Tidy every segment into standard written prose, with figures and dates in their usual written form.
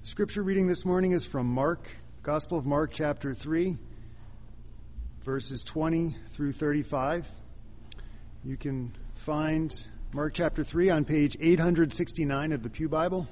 Scripture reading this morning is from Mark, Gospel of Mark, chapter 3, verses 20 through 35. You can find Mark chapter 3 on page 869 of the Pew Bible.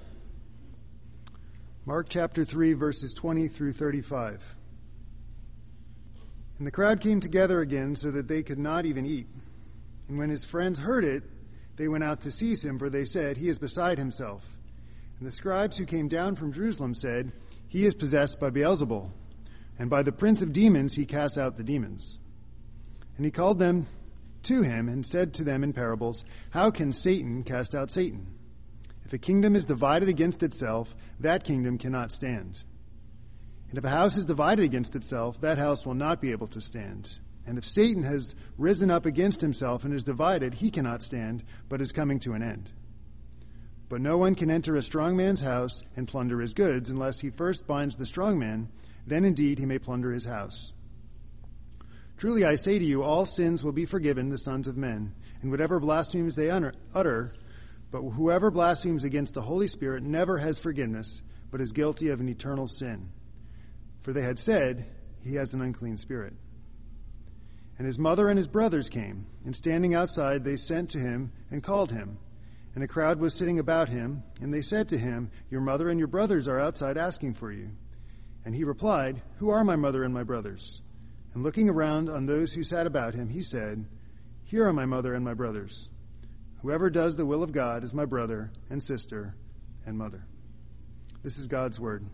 Mark chapter 3, verses 20 through 35. And the crowd came together again so that they could not even eat. And when his friends heard it, they went out to seize him, for they said, "He is beside himself." And the scribes who came down from Jerusalem said, "He is possessed by Beelzebul, and by the prince of demons he casts out the demons." And he called them to him and said to them in parables, "How can Satan cast out Satan? If a kingdom is divided against itself, that kingdom cannot stand. And if a house is divided against itself, that house will not be able to stand. And if Satan has risen up against himself and is divided, he cannot stand, but is coming to an end. But no one can enter a strong man's house and plunder his goods unless he first binds the strong man. Then indeed he may plunder his house. Truly I say to you, all sins will be forgiven the sons of men, and whatever blasphemies they utter, but whoever blasphemes against the Holy Spirit never has forgiveness, but is guilty of an eternal sin. For they had said, he has an unclean spirit. And his mother and his brothers came, and standing outside they sent to him and called him. And a crowd was sitting about him, and they said to him, "Your mother and your brothers are outside asking for you." And he replied, "Who are my mother and my brothers?" And looking around on those who sat about him, he said, "Here are my mother and my brothers. Whoever does the will of God is my brother and sister and mother." This is God's word.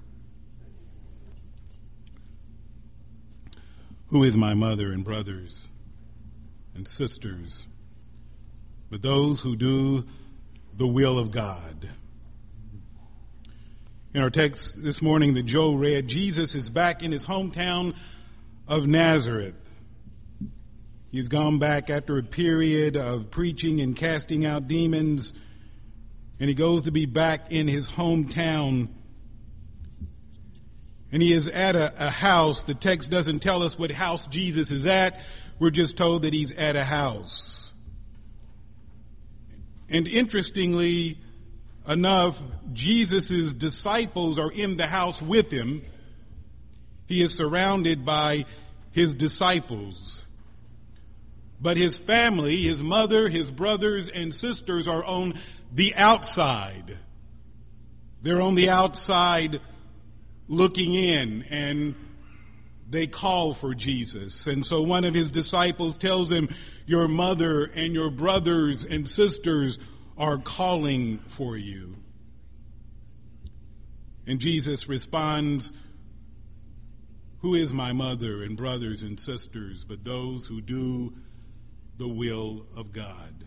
Who is my mother and brothers and sisters, but those who do the will of God? In our text this morning that Joe read, Jesus is back in his hometown of Nazareth. He's gone back after a period of preaching and casting out demons, and he goes to be back in his hometown. And he is at a house. The text doesn't tell us what house Jesus is at. We're just told that he's at a house. And interestingly enough, Jesus' disciples are in the house with him. He is surrounded by his disciples. But his family, his mother, his brothers and sisters are on the outside. They're on the outside looking in, and they call for Jesus. And so one of his disciples tells him, "Your mother and your brothers and sisters are calling for you." And Jesus responds, "Who is my mother and brothers and sisters but those who do the will of God?"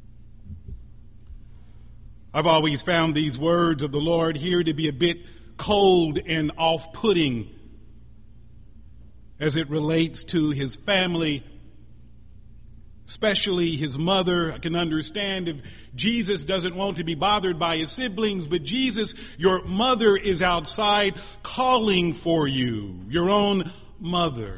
I've always found these words of the Lord here to be a bit cold and off-putting as it relates to his family, especially his mother. I can understand if Jesus doesn't want to be bothered by his siblings, but Jesus, your mother is outside calling for you, your own mother.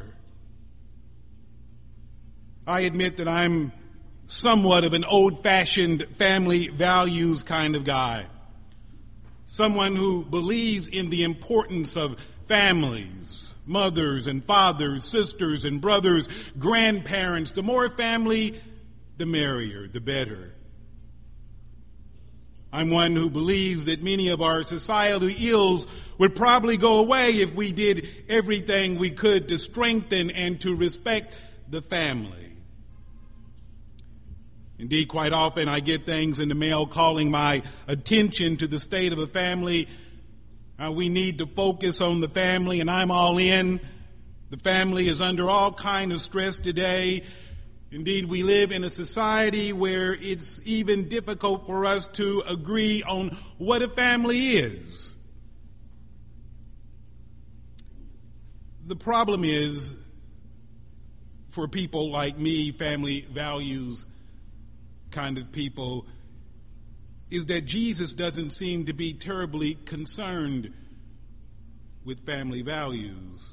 I admit that I'm somewhat of an old-fashioned family values kind of guy. Someone who believes in the importance of families, mothers and fathers, sisters and brothers, grandparents. The more family, the merrier, the better. I'm one who believes that many of our societal ills would probably go away if we did everything we could to strengthen and to respect the family. Indeed, quite often I get things in the mail calling my attention to the state of a family. We need to focus on the family, and I'm all in. The family is under all kind of stress today. Indeed, we live in a society where it's even difficult for us to agree on what a family is. The problem is, for people like me, family values kind of people, is that Jesus doesn't seem to be terribly concerned with family values.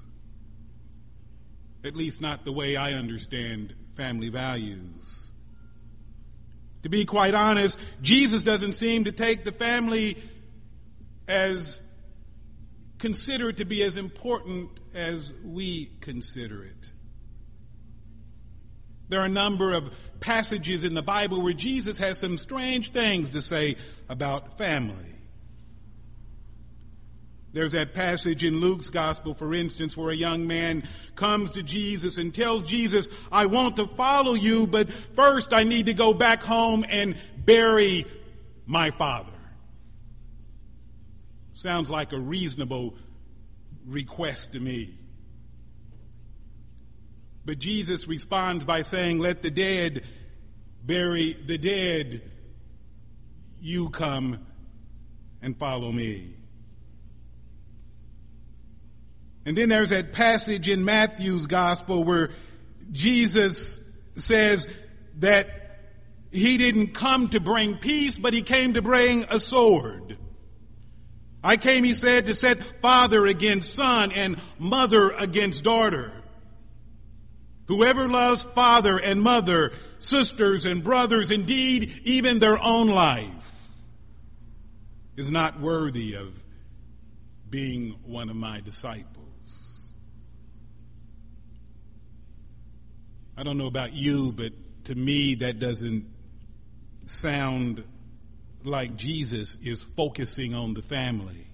At least not the way I understand family values. To be quite honest, Jesus doesn't seem to take the family as consider it to be as important as we consider it. There are a number of passages in the Bible where Jesus has some strange things to say about family. There's that passage in Luke's gospel, for instance, where a young man comes to Jesus and tells Jesus, I want to follow you, but first I need to go back home and bury my father. Sounds like a reasonable request to me. But Jesus responds by saying, let the dead bury the dead. You come and follow me. And then there's that passage in Matthew's gospel where Jesus says that he didn't come to bring peace, but he came to bring a sword. I came, he said, to set father against son and mother against daughter. Whoever loves father and mother, sisters and brothers, indeed even their own life, is not worthy of being one of my disciples. I don't know about you, but to me that doesn't sound like Jesus is focusing on the family.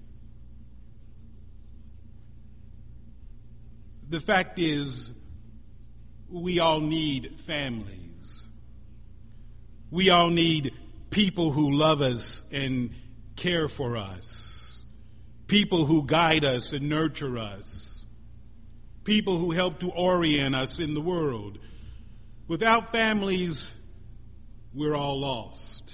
The fact is, we all need families. We all need people who love us and care for us. People who guide us and nurture us. People who help to orient us in the world. Without families, we're all lost.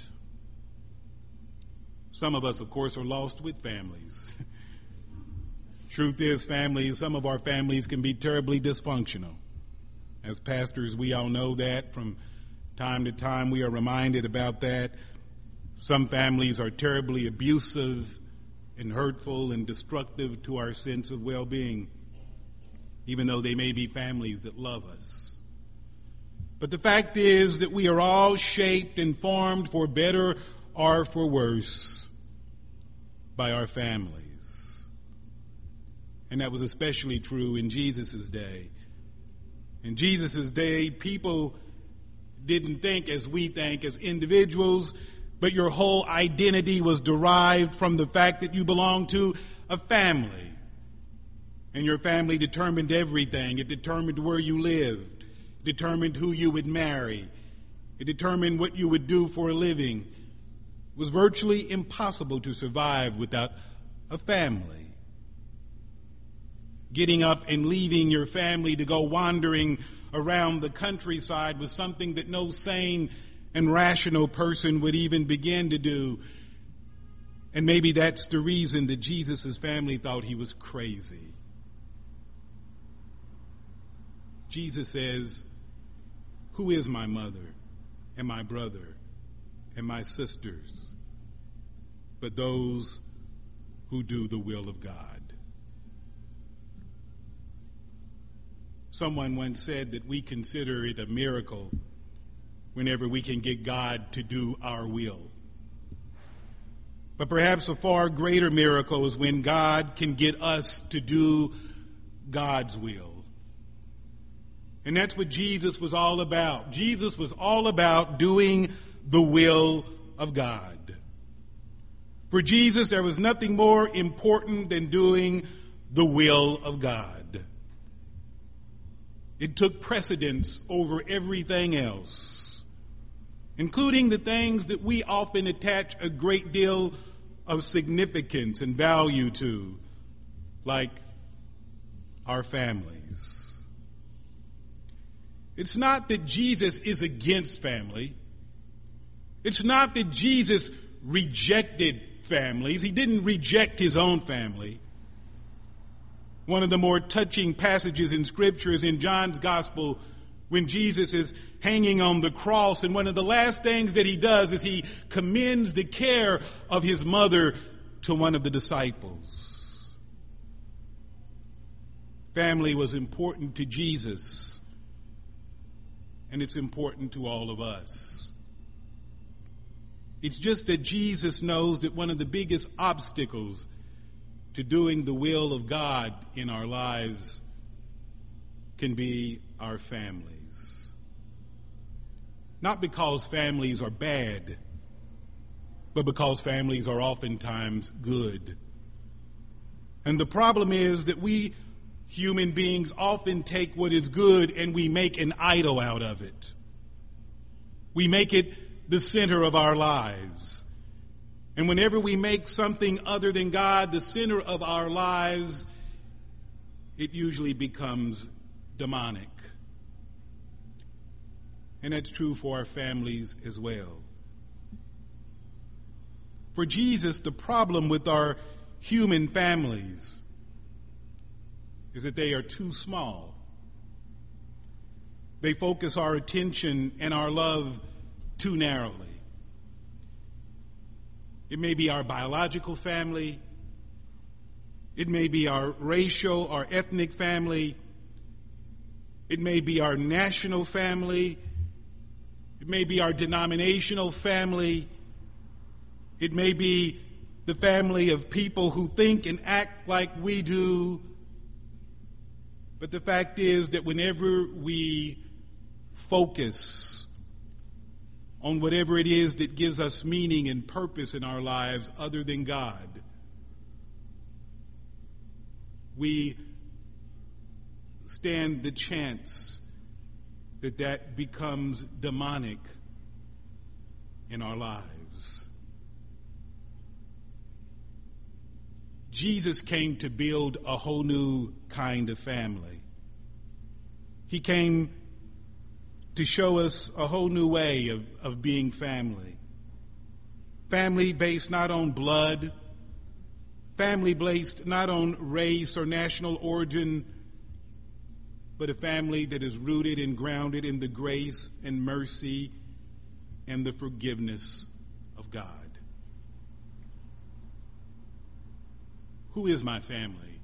Some of us, of course, are lost with families. Truth is, some of our families can be terribly dysfunctional. As pastors, we all know that. From time to time, we are reminded about that. Some families are terribly abusive and hurtful and destructive to our sense of well-being, even though they may be families that love us. But the fact is that we are all shaped and formed for better or for worse by our families. And that was especially true in Jesus' day. In Jesus' day, people didn't think as we think as individuals, but your whole identity was derived from the fact that you belonged to a family. And your family determined everything. It determined where you lived. It determined who you would marry. It determined what you would do for a living. It was virtually impossible to survive without a family. Getting up and leaving your family to go wandering around the countryside was something that no sane and rational person would even begin to do. And maybe that's the reason that Jesus' family thought he was crazy. Jesus says, who is my mother and my brother and my sisters but those who do the will of God? Someone once said that we consider it a miracle whenever we can get God to do our will. But perhaps a far greater miracle is when God can get us to do God's will. And that's what Jesus was all about. Jesus was all about doing the will of God. For Jesus, there was nothing more important than doing the will of God. It took precedence over everything else, including the things that we often attach a great deal of significance and value to, like our families. It's not that Jesus is against family. It's not that Jesus rejected families. He didn't reject his own family. One of the more touching passages in Scripture is in John's Gospel when Jesus is hanging on the cross, and one of the last things that he does is he commends the care of his mother to one of the disciples. Family was important to Jesus, and it's important to all of us. It's just that Jesus knows that one of the biggest obstacles to doing the will of God in our lives can be our families. Not because families are bad, but because families are oftentimes good. And the problem is that we human beings often take what is good and we make an idol out of it. We make it the center of our lives. And whenever we make something other than God the center of our lives, it usually becomes demonic. And that's true for our families as well. For Jesus, the problem with our human families is that they are too small. They focus our attention and our love too narrowly. It may be our biological family. It may be our racial or ethnic family. It may be our national family. It may be our denominational family. It may be the family of people who think and act like we do. But the fact is that whenever we focus on whatever it is that gives us meaning and purpose in our lives other than God, we stand the chance that that becomes demonic in our lives. Jesus came to build a whole new kind of family. He came to show us a whole new way of being family. Family based not on blood, family based not on race or national origin, but a family that is rooted and grounded in the grace and mercy and the forgiveness of God. Who is my family?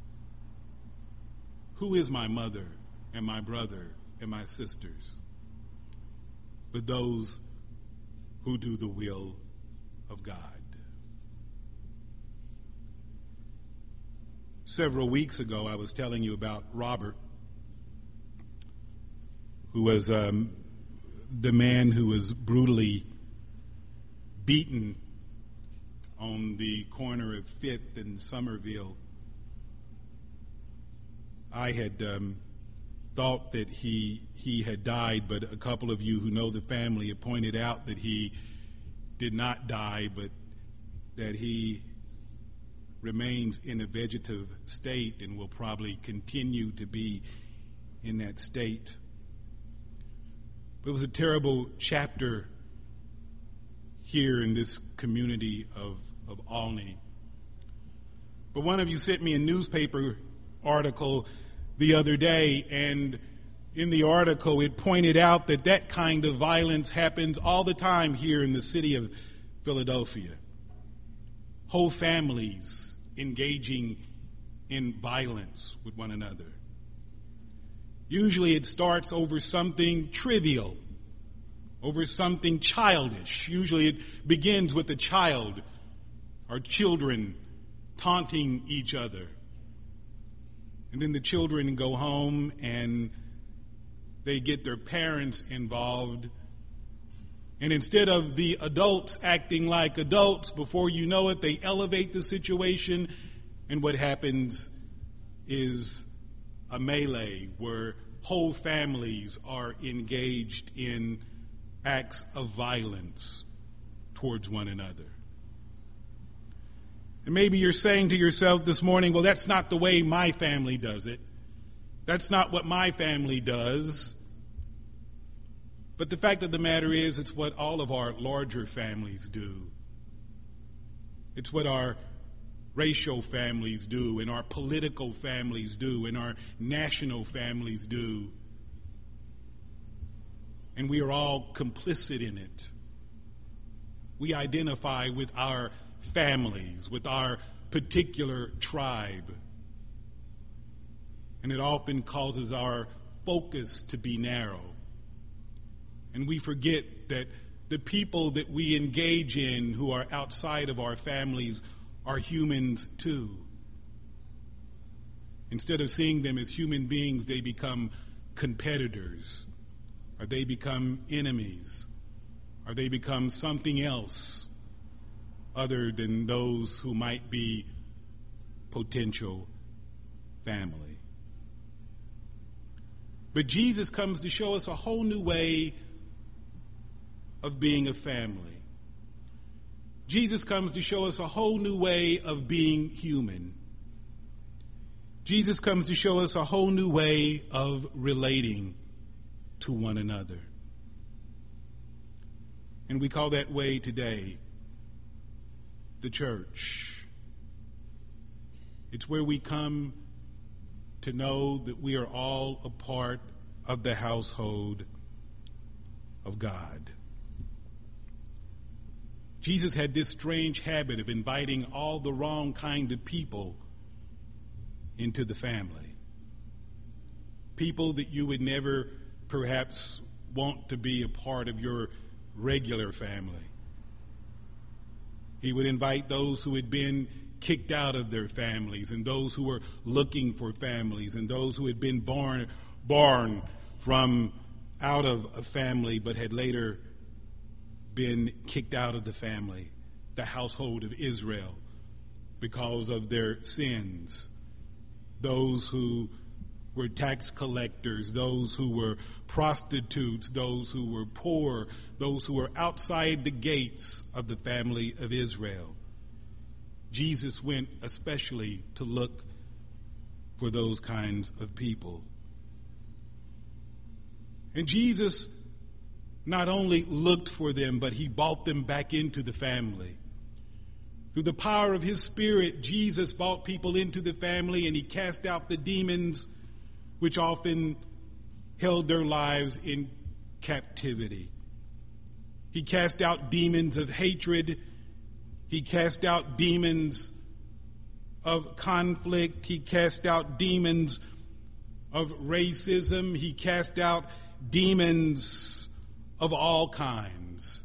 Who is my mother and my brother and my sisters? But those who do the will of God. Several weeks ago, I was telling you about Robert, who was the man who was brutally beaten on the corner of 5th and Somerville. I had thought that he had died, but a couple of you who know the family have pointed out that he did not die, but that he remains in a vegetative state and will probably continue to be in that state. It was a terrible chapter here in this community of Olney. But one of you sent me a newspaper article the other day, and in the article it pointed out that that kind of violence happens all the time here in the city of Philadelphia. Whole families engaging in violence with one another. Usually it starts over something trivial, over something childish. Usually it begins with a child or children taunting each other. And then the children go home and they get their parents involved. And instead of the adults acting like adults, before you know it, they elevate the situation. And what happens is a melee where whole families are engaged in acts of violence towards one another. And maybe you're saying to yourself this morning, well, that's not the way my family does it. That's not what my family does. But the fact of the matter is, it's what all of our larger families do. It's what our racial families do, and our political families do, and our national families do. And we are all complicit in it. We identify with our families, with our particular tribe. And it often causes our focus to be narrow. And we forget that the people that we engage in who are outside of our families are humans too. Instead of seeing them as human beings, they become competitors, or they become enemies, or they become something else other than those who might be potential family. But Jesus comes to show us a whole new way of being a family. Jesus comes to show us a whole new way of being human. Jesus comes to show us a whole new way of relating to one another. And we call that way today the church. It's where we come to know that we are all a part of the household of God. Jesus had this strange habit of inviting all the wrong kind of people into the family. People that you would never perhaps want to be a part of your regular family. He would invite those who had been kicked out of their families, and those who were looking for families, and those who had been born from out of a family but had later been kicked out of the family, the household of Israel, because of their sins. Those who were tax collectors, those who were prostitutes, those who were poor, those who were outside the gates of the family of Israel. Jesus went especially to look for those kinds of people. And Jesus not only looked for them, but he brought them back into the family. Through the power of his Spirit, Jesus brought people into the family, and he cast out the demons which often held their lives in captivity. He cast out demons of hatred. He cast out demons of conflict. He cast out demons of racism. He cast out demons of all kinds.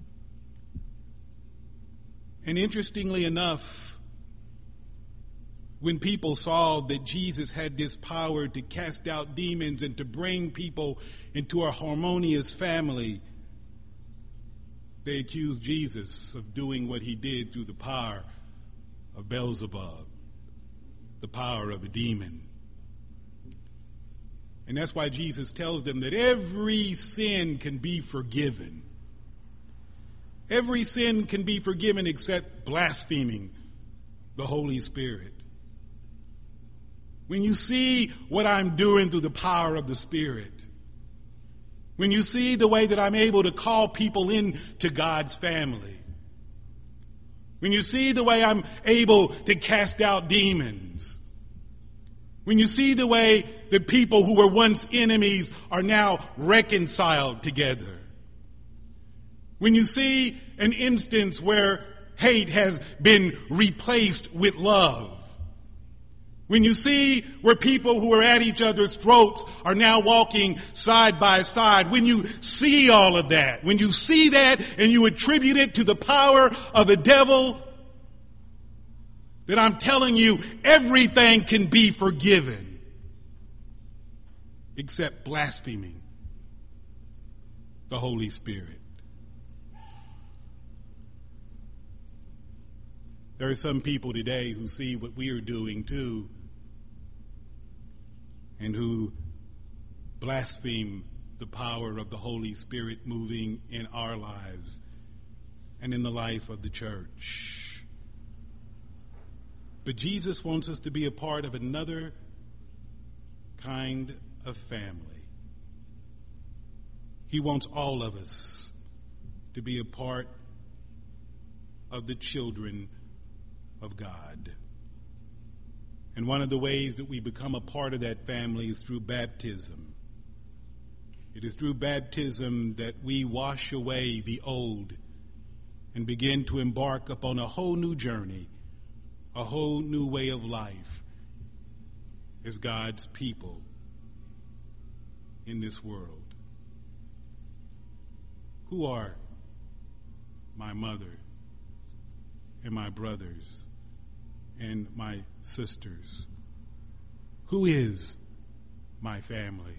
And interestingly enough, when people saw that Jesus had this power to cast out demons and to bring people into a harmonious family, they accused Jesus of doing what he did through the power of Beelzebub, the power of a demon. And that's why Jesus tells them that every sin can be forgiven. Every sin can be forgiven except blaspheming the Holy Spirit. When you see what I'm doing through the power of the Spirit, when you see the way that I'm able to call people into God's family, when you see the way I'm able to cast out demons, when you see the way that people who were once enemies are now reconciled together, when you see an instance where hate has been replaced with love, when you see where people who are at each other's throats are now walking side by side, when you see all of that, when you see that and you attribute it to the power of the devil, then I'm telling you, everything can be forgiven except blaspheming the Holy Spirit. There are some people today who see what we are doing too, and who blaspheme the power of the Holy Spirit moving in our lives and in the life of the church. But Jesus wants us to be a part of another kind of family. He wants all of us to be a part of the children of God. And one of the ways that we become a part of that family is through baptism. It is through baptism that we wash away the old and begin to embark upon a whole new journey, a whole new way of life as God's people in this world. Who are my mother and my brothers and my sisters? Who is my family?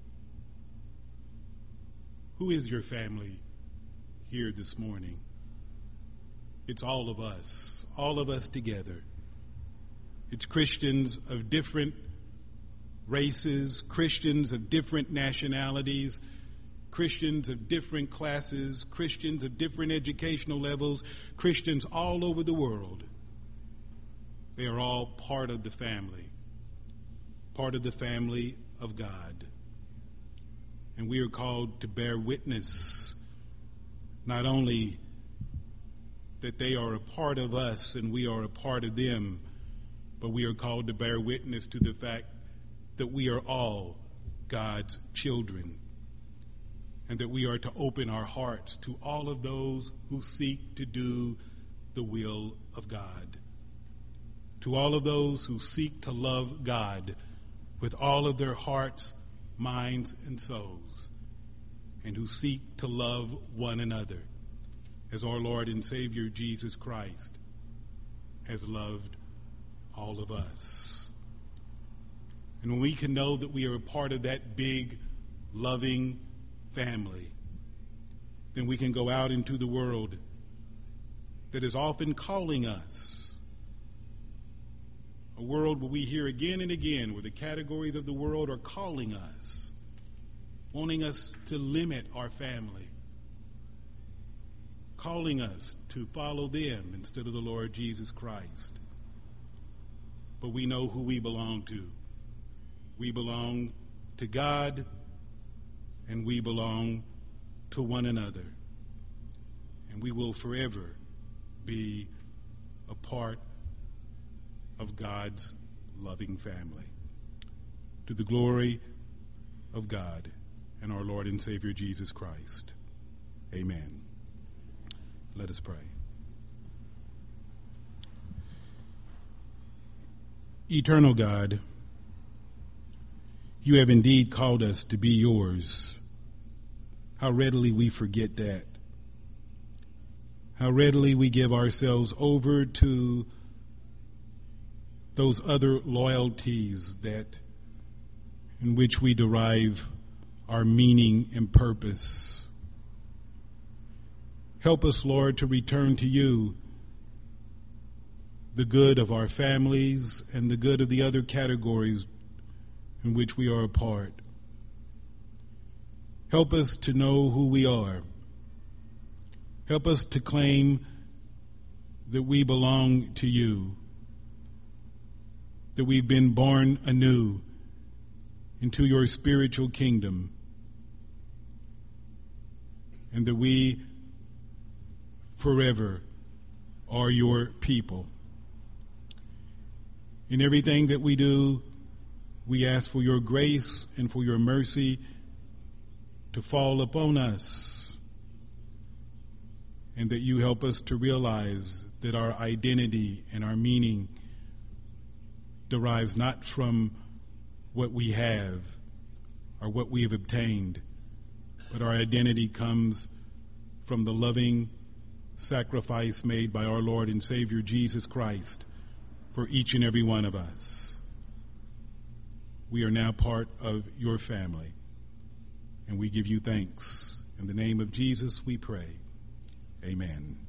Who is your family here this morning? It's all of us together. It's Christians of different races, Christians of different nationalities, Christians of different classes, Christians of different educational levels, Christians all over the world. They are all part of the family of God. And we are called to bear witness, not only that they are a part of us and we are a part of them, but we are called to bear witness to the fact that we are all God's children, and that we are to open our hearts to all of those who seek to do the will of God, to all of those who seek to love God with all of their hearts, minds, and souls, and who seek to love one another as our Lord and Savior Jesus Christ has loved all of us. And when we can know that we are a part of that big, loving family, then we can go out into the world that is often calling us, a world where we hear again and again where the categories of the world are calling us, wanting us to limit our family, calling us to follow them instead of the Lord Jesus Christ. But we know who we belong to. We belong to God, and we belong to one another. And we will forever be a part of God's loving family. To the glory of God and our Lord and Savior Jesus Christ. Amen. Let us pray. Eternal God, you have indeed called us to be yours. How readily we forget that. How readily we give ourselves over to those other loyalties in which we derive our meaning and purpose. Help us, Lord, to return to you the good of our families and the good of the other categories in which we are a part. Help us to know who we are. Help us to claim that we belong to you, that we've been born anew into your spiritual kingdom, and that we forever are your people. In everything that we do, we ask for your grace and for your mercy to fall upon us, and that you help us to realize that our identity and our meaning derives not from what we have or what we have obtained, but our identity comes from the loving sacrifice made by our Lord and Savior Jesus Christ for each and every one of us. We are now part of your family, and we give you thanks. In the name of Jesus we pray. Amen.